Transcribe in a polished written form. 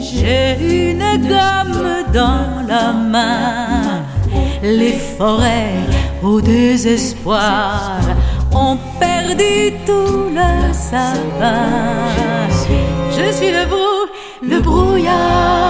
J'ai une gomme dans la main. Les forêts au désespoir ont perdu tout le sapin. Je suis le brouillard.